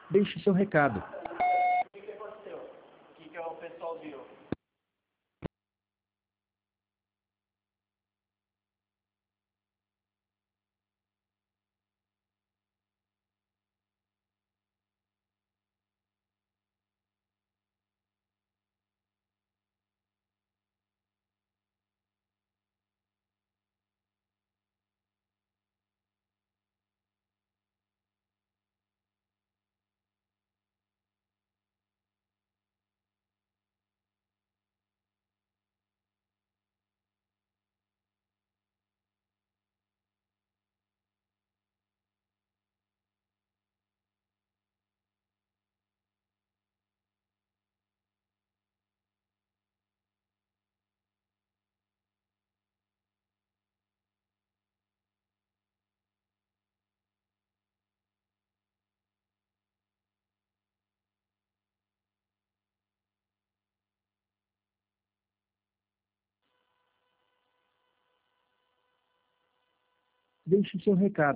Deixe seu recado. O que aconteceu? O que o pessoal viu? Deixe seu recado.